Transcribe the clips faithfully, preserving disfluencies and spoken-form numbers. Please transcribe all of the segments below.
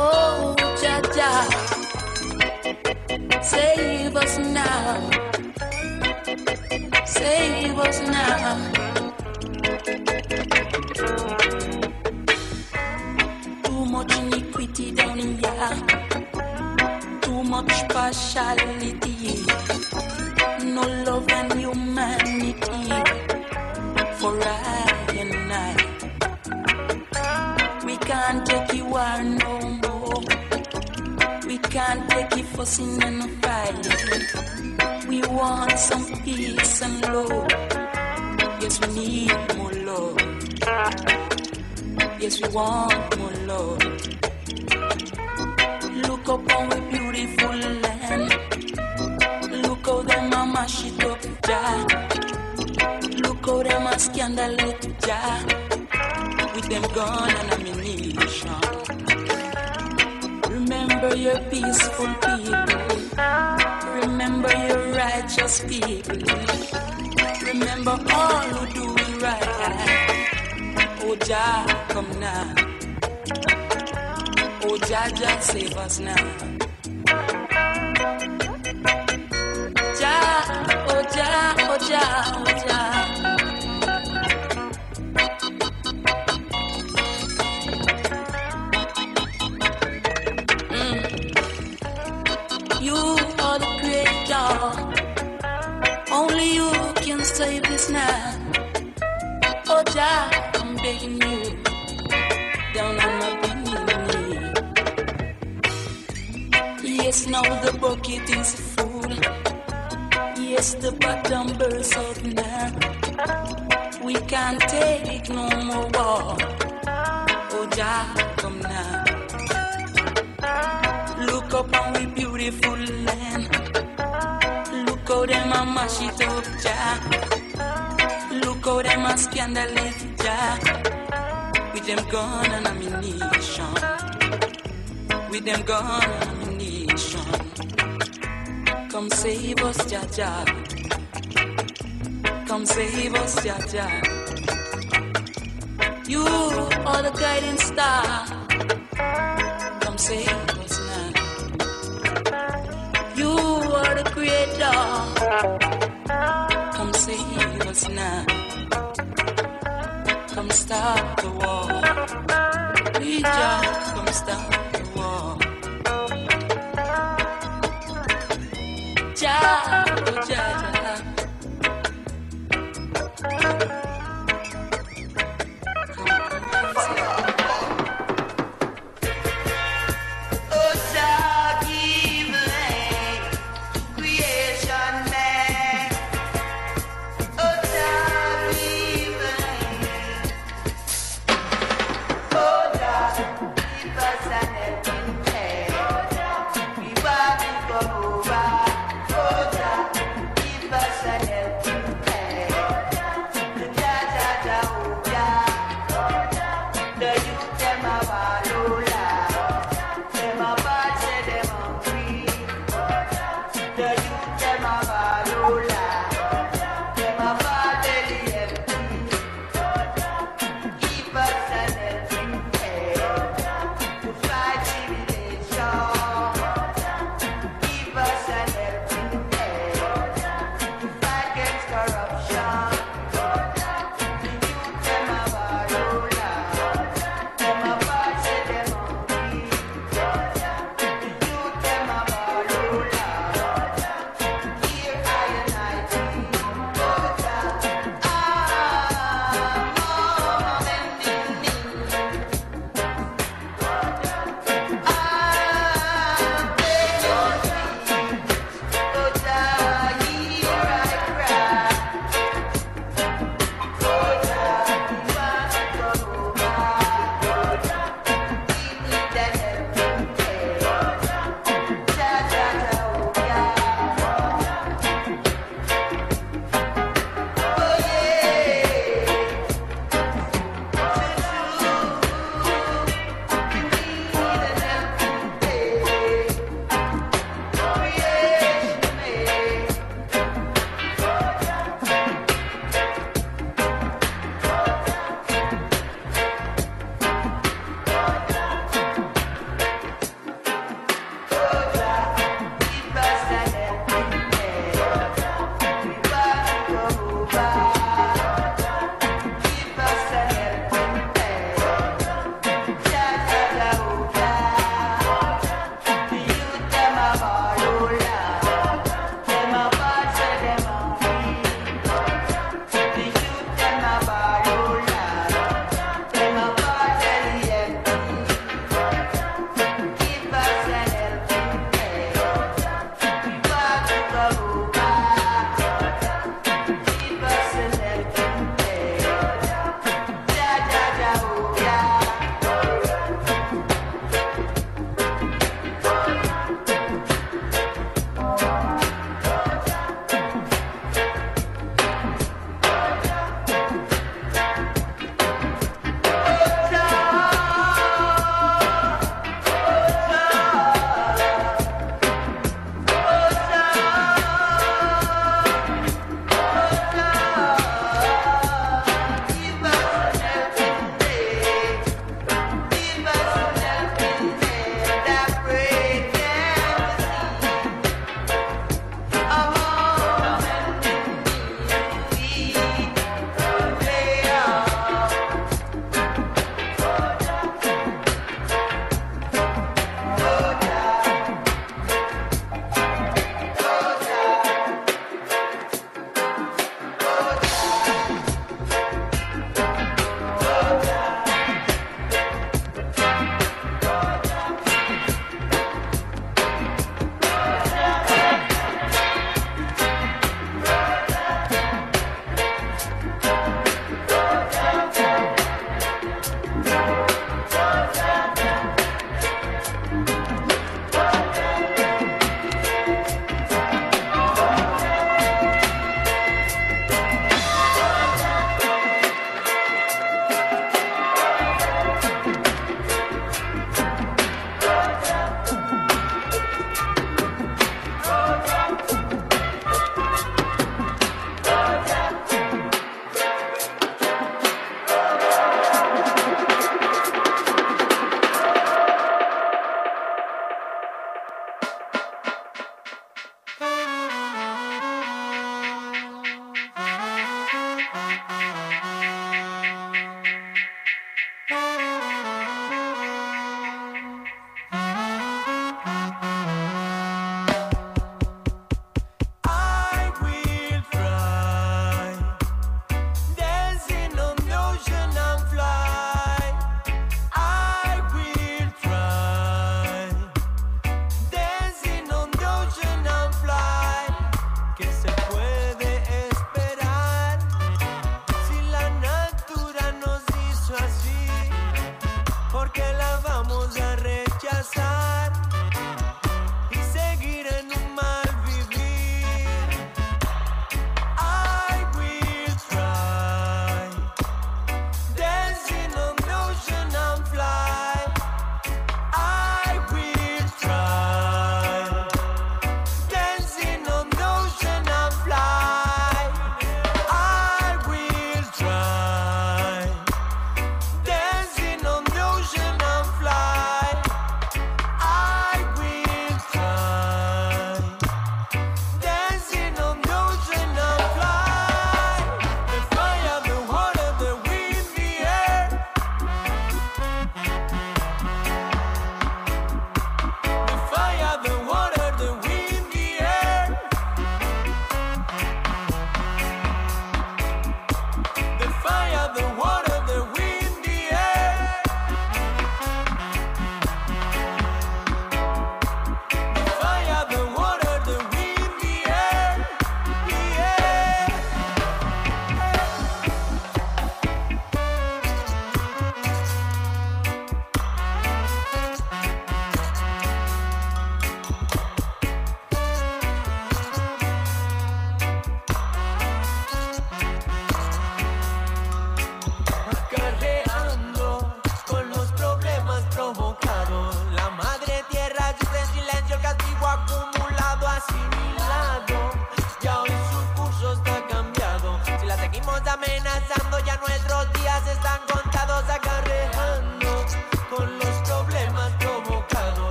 Oh, Jah Jah, save us now. Save us now. Too much iniquity down in here. Too much partiality. No love and humanity for I and I. We can't take you war no more. We can't take you fussing and fighting. We want some peace and love. Yes, we need more love. Yes, we want more love. Look up on we beautiful land. Look how them a mash it up, Jah. Look how them a scandal it, Jah. With them gun and ammunition. Remember your peaceful people. Remember your righteous people. Remember all who do it right. Oh Jah, come now. Oh Jah, Jah, save us now. Jah, oh Jah, oh Jah, oh Jah. Mm. You are the creator. Only you can save this now. Oh Jah, I'm begging you, down on my knee. Yes, now the bucket is full. Yes, the bottom bursts out now. We can't take no more war. Oh Jah, come now. Look up on we beautiful land. Look how them a mash it up, Jah. Look how them a scandal it, Jah. With them gun and ammunition. With them gun and ammunition. Come save us, Jah Jah. Come save us, Jah Jah. You are the guiding star. Come save us now. You are the creator. Come save us now. Come stop the war. Please, Jah, come stop the war. Jah, oh Jah, Jah. Oh Jah, give light, creation man. Oh Jah, give light. Oh Jah, give us an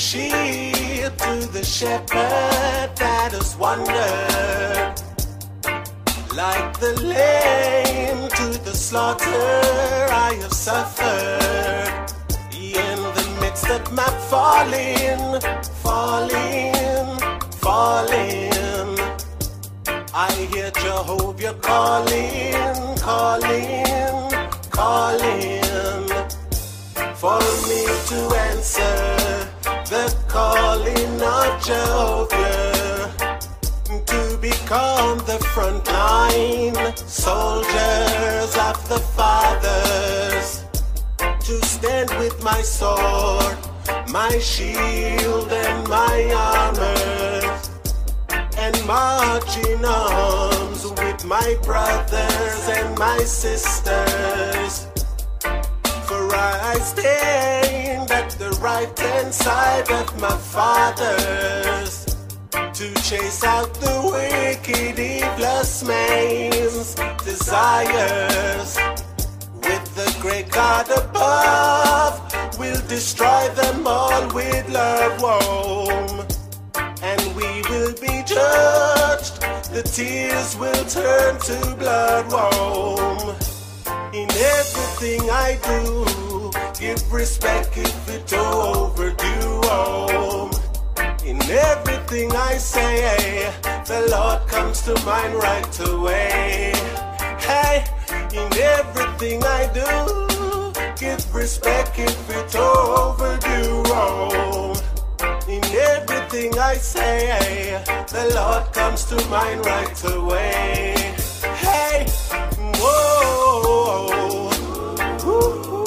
sheep to the shepherd that has wandered, like the lamb to the slaughter I have suffered. In the midst of my falling, falling, falling, I hear Jehovah calling, calling, calling, for me to answer the calling of Jehovah, to become the frontline soldiers of the fathers, to stand with my sword, my shield and my armor, and march in arms with my brothers and my sisters. For I stand at the right hand side of my fathers, to chase out the wicked, evilest man's desires. With the great God above, we'll destroy them all with love, womb. And we will be judged, the tears will turn to blood, womb. In everything I do, give respect if it overdue, oh. In everything I say, the Lord comes to mind right away. Hey, in everything I do, give respect if it overdue, oh. In everything I say, the Lord comes to mind right away. Hey, whoa, woo,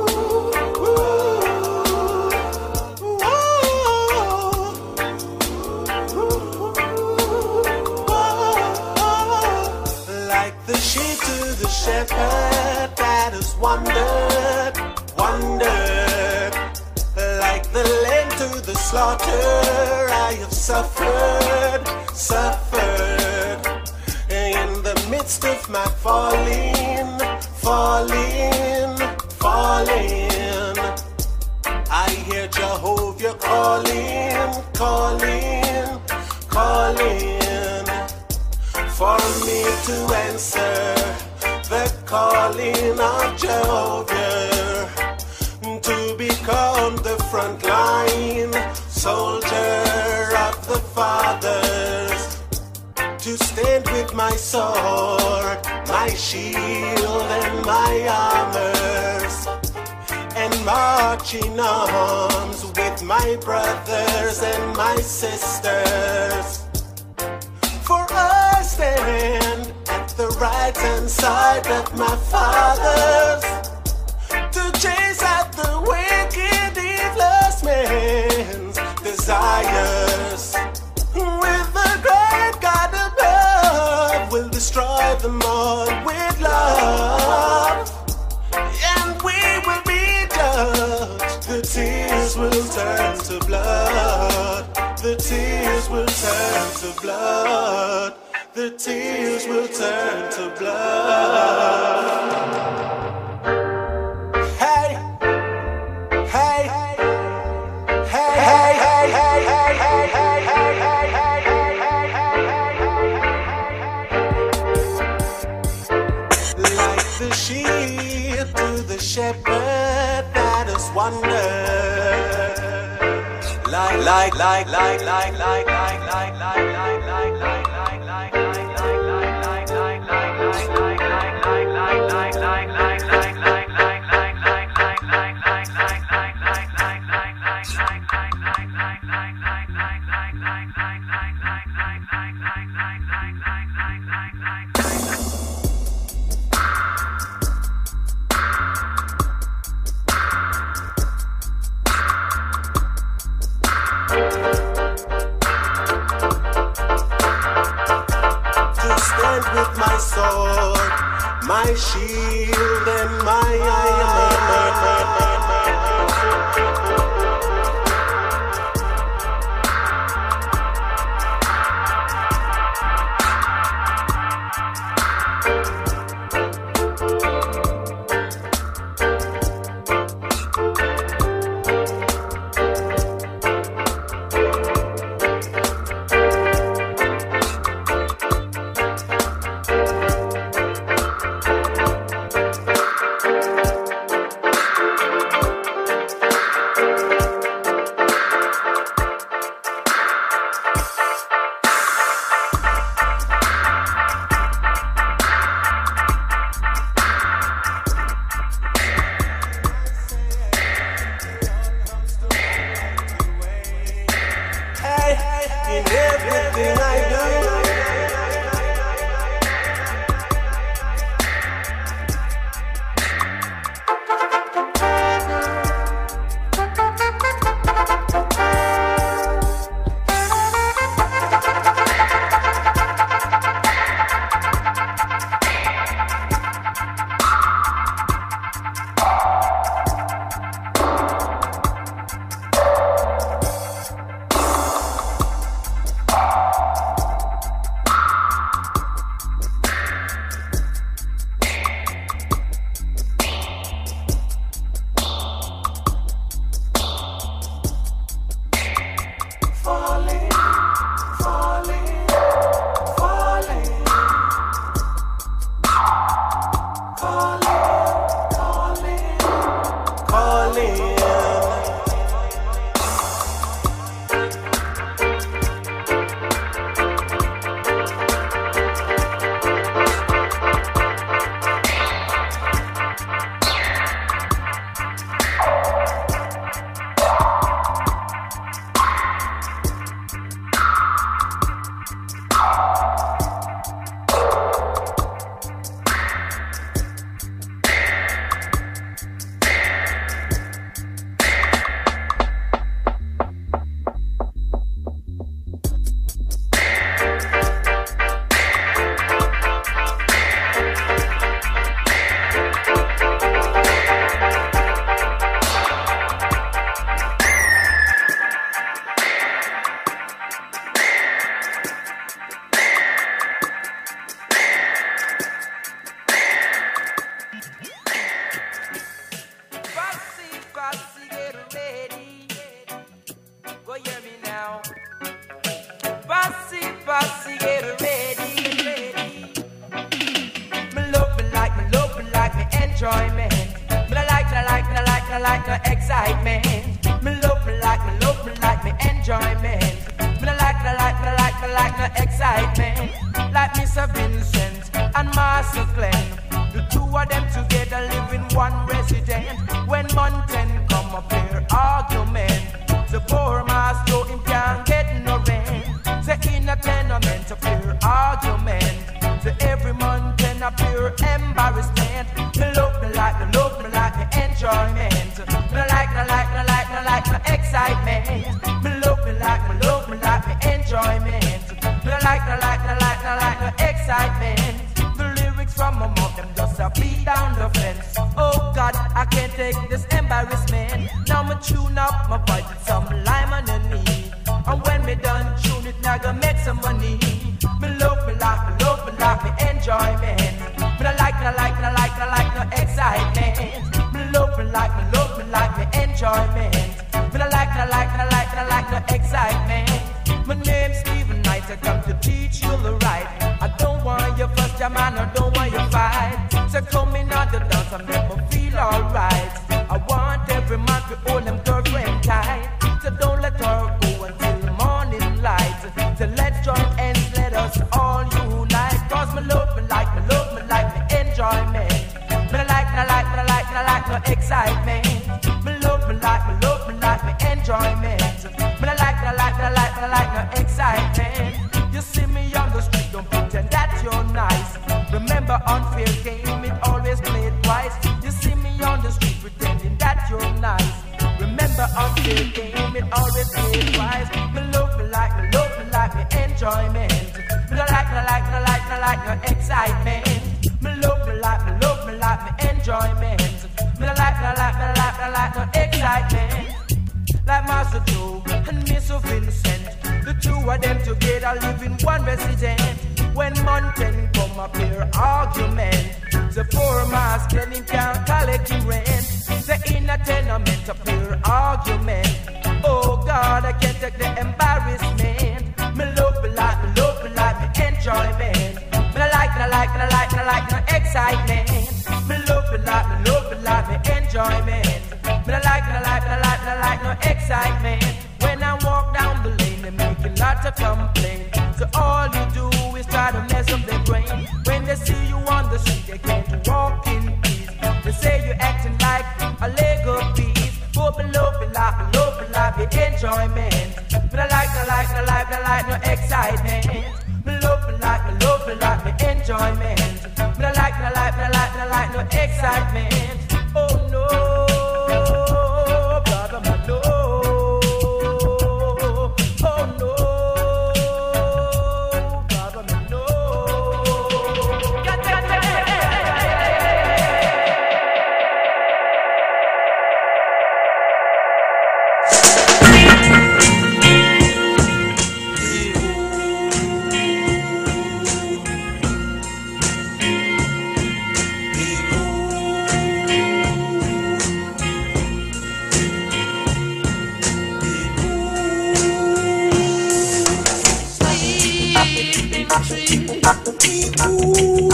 like the sheep to the shepherd that has wandered, wandered, like the lamb to the slaughter I have suffered, suffered. In the midst of my falling, falling, falling, I hear Jehovah calling, calling, calling, for me to answer the calling of Jehovah, to become the frontline soldier of the fathers, to stand with my sword, my shield and my armors, and march in arms with my brothers and my sisters. For I stand at the right hand side of my fathers, to chase out the wicked, evilest man's desires. With the great God above, we'll destroy them all with love, and we will be judged. The tears will turn to blood. The tears will turn to blood. The tears will turn to blood. Hey, hey, hey, hey, hey, hey, hey, hey, hey, hey, hey, hey. Like the sheep to the shepherd that has wandered. Like, like, like, like, like, like, like, like, like, like, like, like, like, with my sword, my shield and my armor. falling.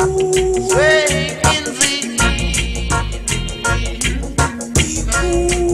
Sway in the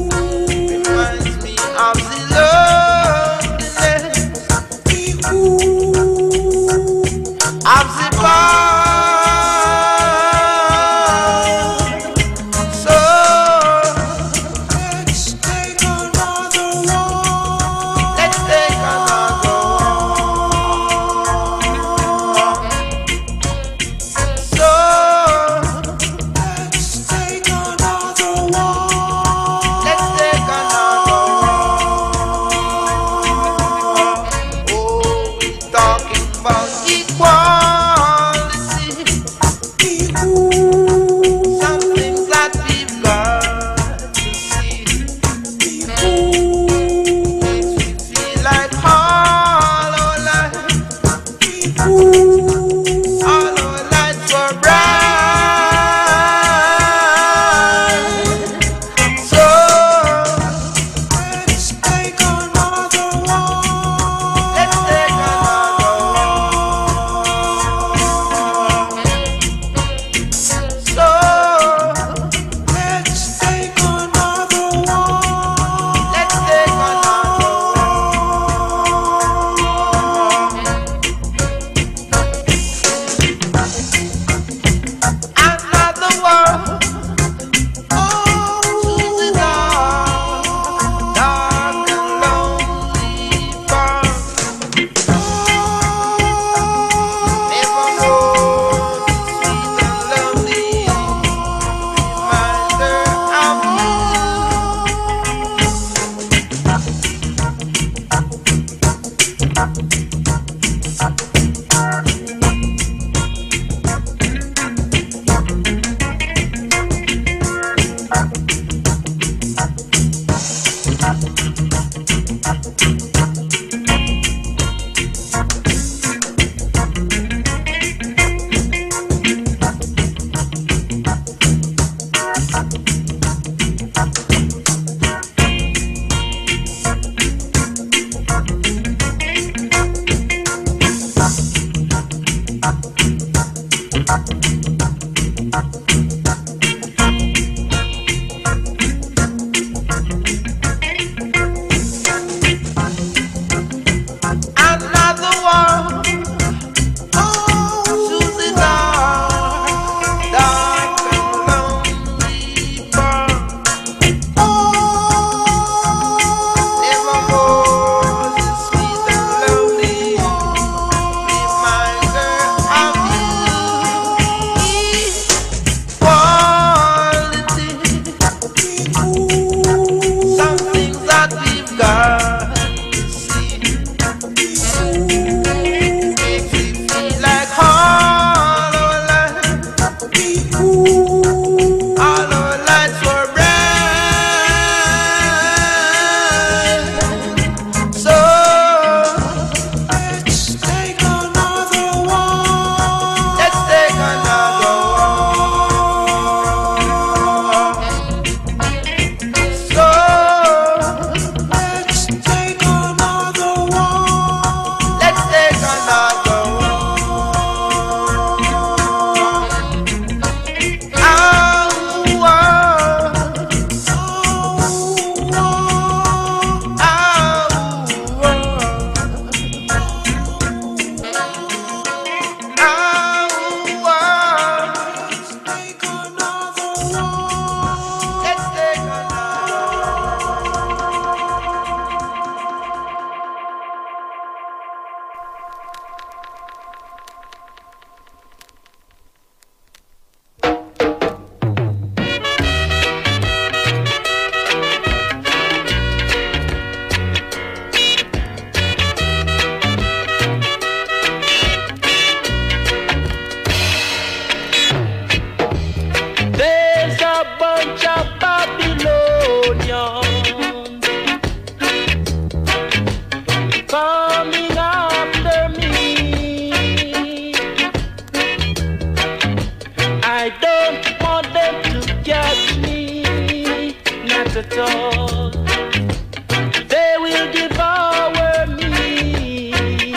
at all. They will devour me,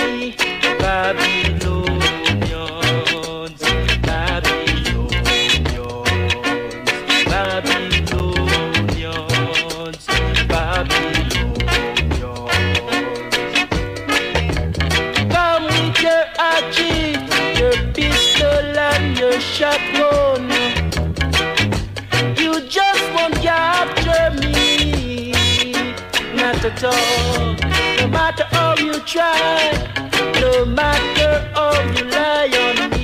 Babylonians, Babylonians, Babylonians, Babylonians. Come with your hatchet, your pistol and your shotgun. You just won't capture me, not at all. No matter how you try, no matter how you lie on me,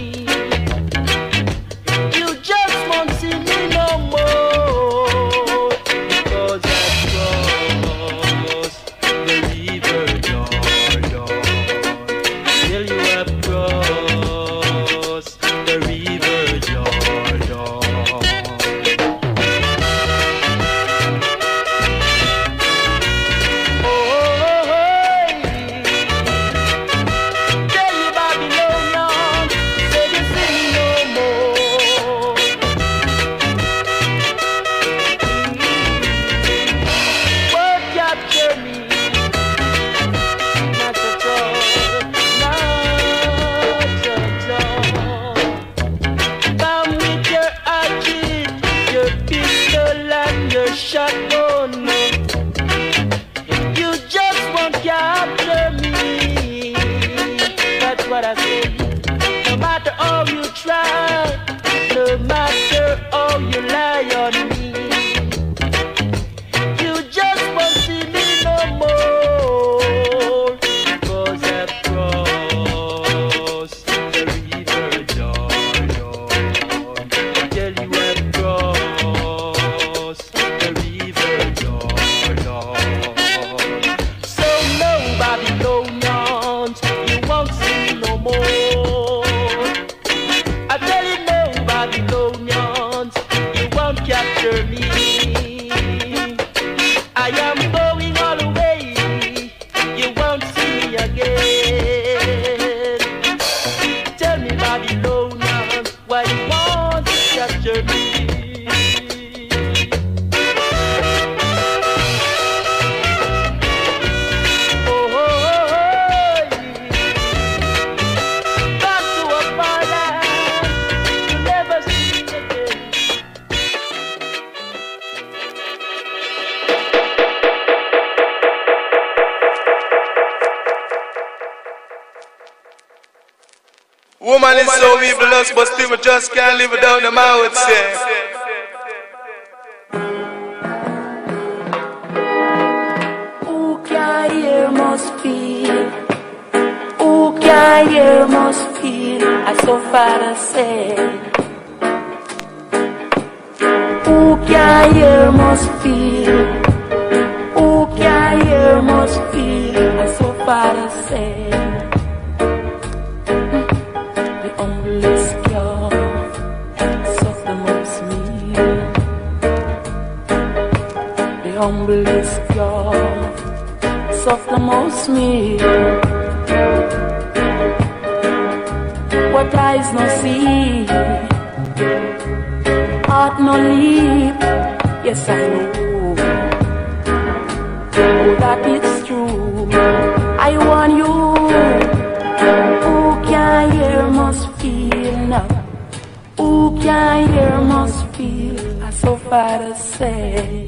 you just won't see me no more. Because I've crossed the river Jordan. Till you have crossed the river Jordan. Shotgun, you just won't capture me. That's what I say. No matter how you try, no matter how you lie on me, you just won't see me no more. Because I've crossed the river Jordan. Tell you I've crossed the river Jordan. So no Babylonians, you won't see me no more. I tell you no Babylonians, you won't capture me. I am going all the way, you won't see me again. Tell me Babylonians, why you want to capture me? Woman is so evilous, but still we just can't live without them, I would say. Who can hear must feel. Who can hear must feel. As so Father said. Who can hear must feel. Who can hear must feel. As so Father said. Humblest God, soft the most meal. What eyes no see, heart no leap. Yes, I know, oh, that it's true. I want you. Who can hear must feel now. Who can hear must feel. As so Father say.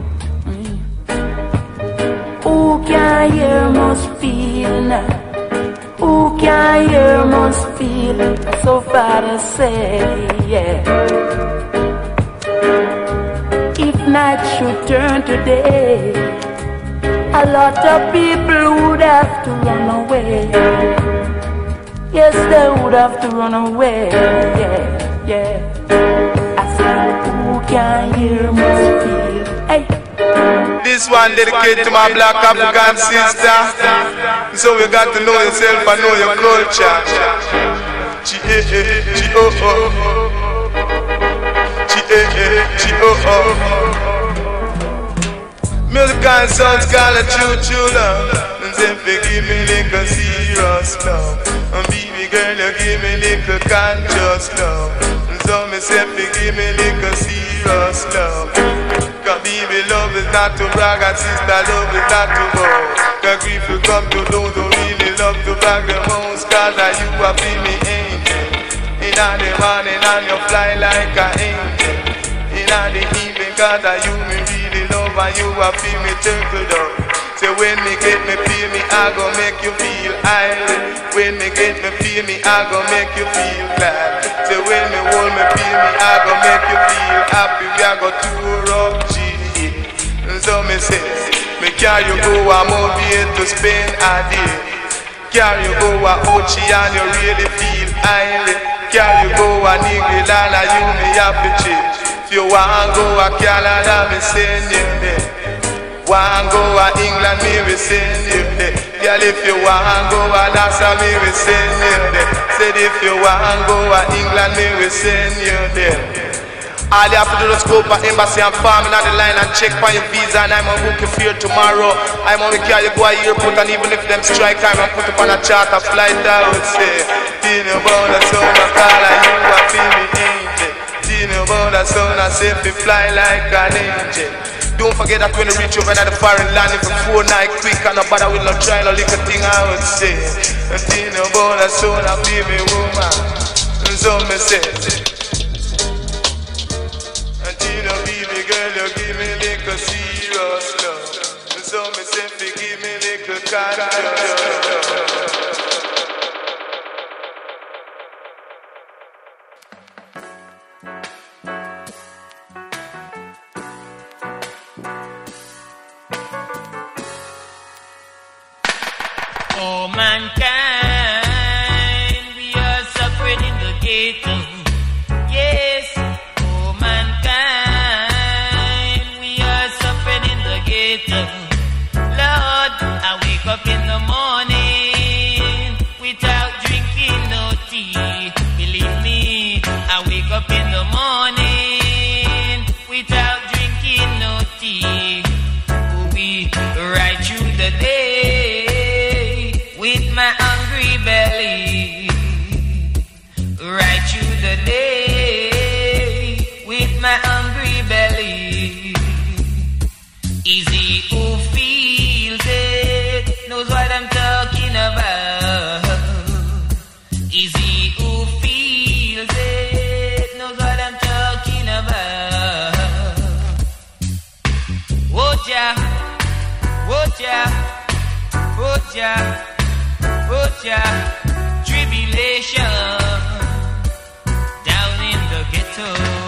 Who can hear must feel now. Who can hear must feel. So Father say, yeah. If night should turn to day, a lot of people would have to run away. Yes, they would have to run away. Yeah, yeah. I said, who can hear must feel. Hey. This one dedicated to my black African sister. So you got to know yourself and know your culture. G A A G O O G A A G O O. Music and sounds call a true true love. And then give me little serious love. And baby girl you give me little conscious love. And so me say give me little serious love. Cause baby, love is not to brag, and sister, love is not to boast. Cause grief will come to those who really love to brag the most. Cause I you are be me angel. In the morning and you fly like an angel. In the evening, cause I you me really love, and you are be me turtle dove. Say when me get me feel me, I go make you feel island. When me get me feel me, I go make you feel glad. Say when me hold me feel me, I go make you feel happy. We a go tour up G. So me say, me carry you go a movie to spend a day. Carry you go a Ochi and you really feel island. Carry you go a Nigel and you me happy chill. If you want go a Canada, me send you there. Want go a England, me we send you there. Girl, if you want go a Nassau, me we send you there. Said if you want go a England, me we send you there. All you have to do is go for embassy and farm in the line and check for your visa, and I'm gonna book you for you tomorrow. I'm gonna carry you go a airport, and even if them strike, I'm gonna put you on a charter flight. I would say, Tino about the son of call, and you are feel me angel. Tino about the son, I say, if you fly like an angel. Don't forget that when you reach over to the foreign land, if you phone night quick and no bother with no try, no little thing I would say. Tino about the son, I feel me woman. So me say. Tina, baby girl, you give me little serious love. So me say, give me little contact. Oh mankind, we are suffering in the ghetto. Yes. Lord, I wake up in the morning without drinking no tea. Believe me, I wake up in the morning without drinking no tea. We right through the day with my hungry belly. Right through the day with my hungry belly. Easy who feels it knows what I'm talking about. Easy who feels it knows what I'm talking about. Woja, woja, woja, woja, tribulation down in the ghetto.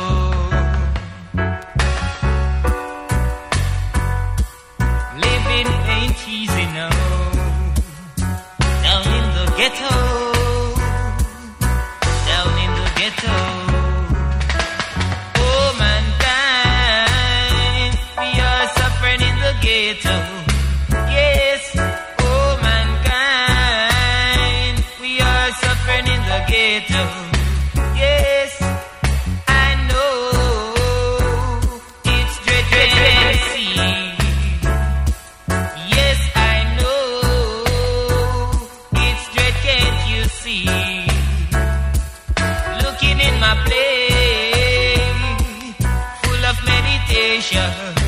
Ain't easy now. Down in the ghetto. Down in the ghetto. Oh mankind, we are suffering in the ghetto. Yes. Oh mankind, we are suffering in the ghetto. Yes. I know it's dread, dread, dread, see. Looking in my plate, full of meditation.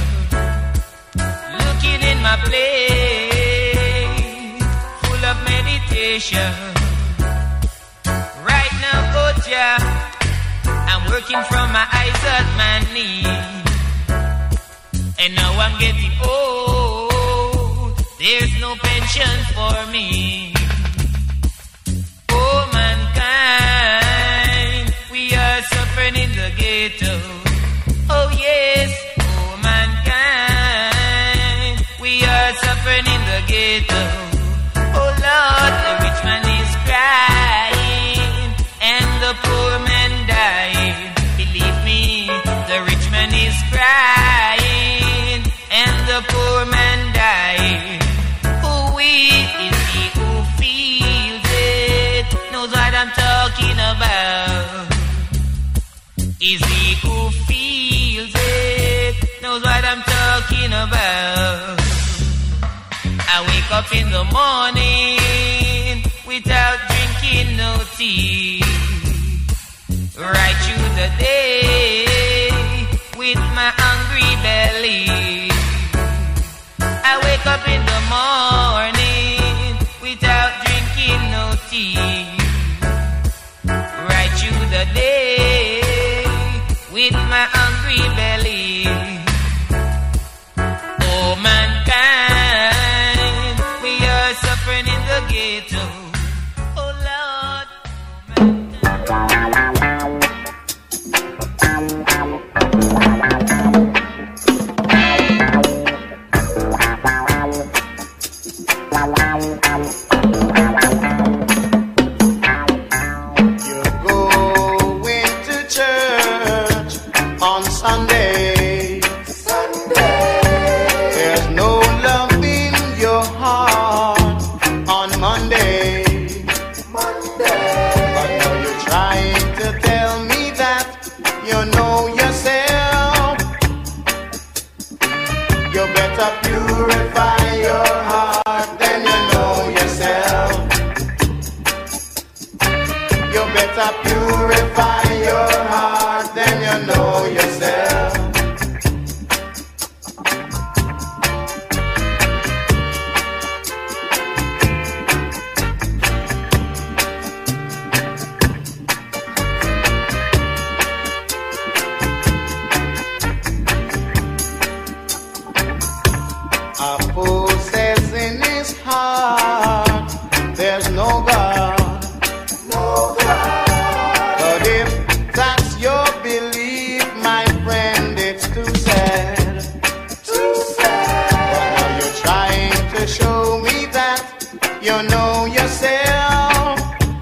Looking in my plate, full of meditation. Right now, Oja, I'm working from my eyes at my knees. And now I'm getting old, there's no pension for me. Oh mankind, we are suffering in the ghetto. Oh yes, oh mankind, we are suffering in the ghetto. Oh Lord, the rich man is crying and the poor man dying. Believe me, the rich man is crying and the poor man dying. Who is he who feels it, knows what I'm talking about. Is he who feels it, knows what I'm talking about. I wake up in the morning without drinking no tea. Right through the day with my hungry belly. I wake up in the morning without drinking no tea. Right through the day with my hungry belly. Oh mankind, we are suffering in the ghetto. Oh Lord, Sunday, Sunday. There's no love in your heart on Monday, Monday. But now you're trying to tell me that you know yourself. You better purify your heart, then you know yourself. You better purify your heart, then you know yourself. A fool says in his heart, there's no God, no God. But if that's your belief, my friend, it's too sad, too sad. But now you're trying to show me that you know yourself.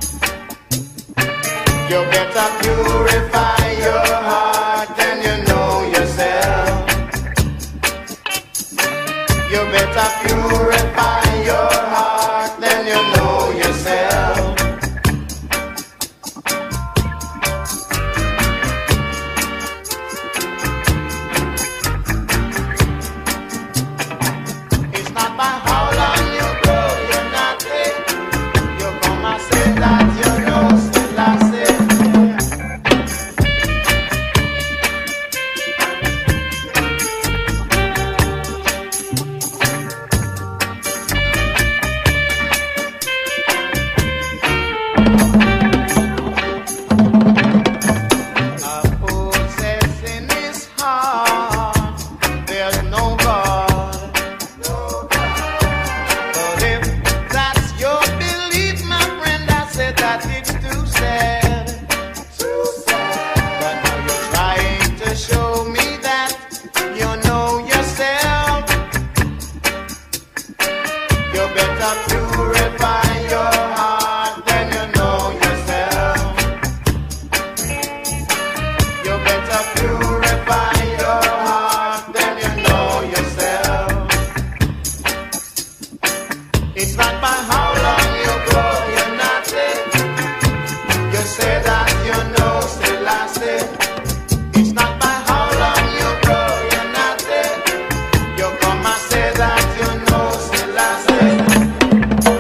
You better purify your heart, then you know yourself. You better purify your heart, then you know yourself. It's not by how long you grow, you're not it. You come and say that you know, still I say. It's not by how long you grow, you're not it. You say that you know, still I say. It's not by how long you grow, you're not it. You come and say that you know, still I say.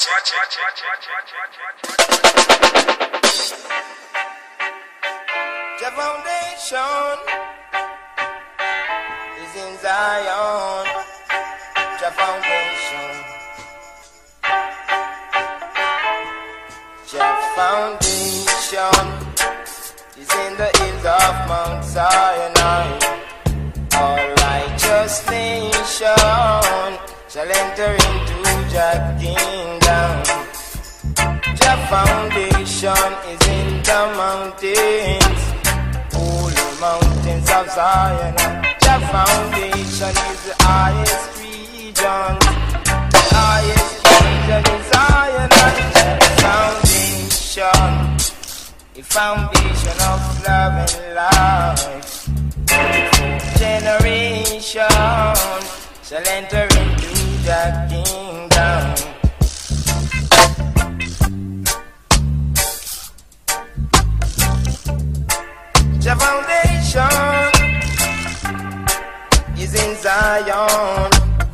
The foundation is in Zion. The foundation. The foundation is in the hills of Mount Sinai. All righteous nation shall enter into the kingdom. The foundation is in the mountains, holy mountains of Zion. The foundation is the highest region. The highest region is Zion. The foundation, the foundation of love and life. Generation shall enter into the kingdom. The foundation is in Zion.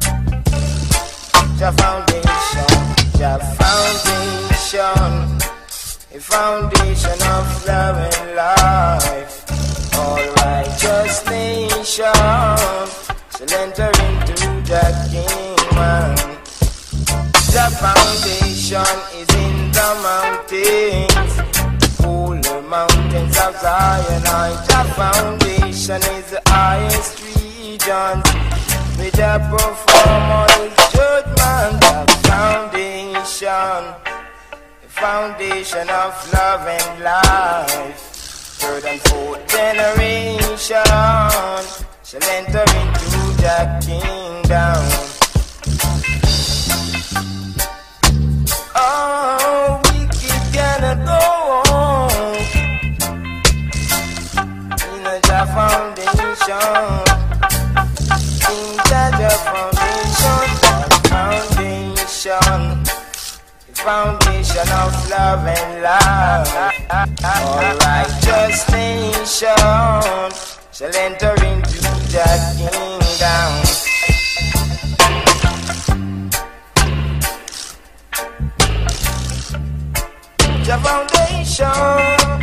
The foundation, the foundation, a foundation of love and life. All righteous nation shall enter into the kingdom. The foundation is in the mountains, holy mountains of Zion. The foundation is the highest region, with the perform all judgment. The foundation, the foundation of love and life. Third and fourth generation shall enter into the kingdom. Oh, wicked cannot go on in the foundation. In the foundation, the foundation, the foundation of love and life. All righteous nation shall enter into the kingdom. The foundation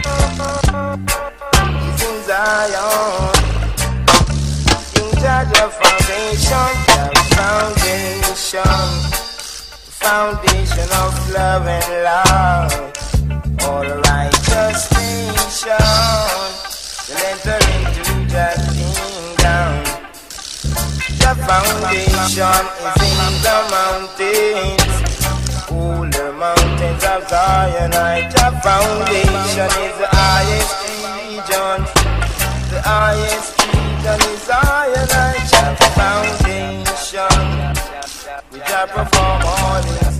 is in Zion. In charge of foundation, the foundation, the foundation of love and life. All righteous nation will enter into the kingdom. The foundation is in the mountains, all the mountains of Zion. The foundation is the highest region. The highest region is Zion. The foundation, which I perform all its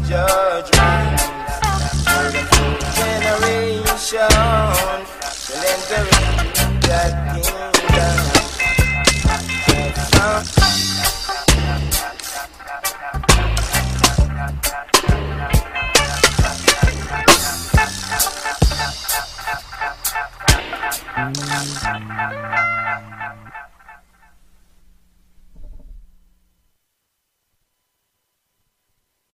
judgment. Generation shall enter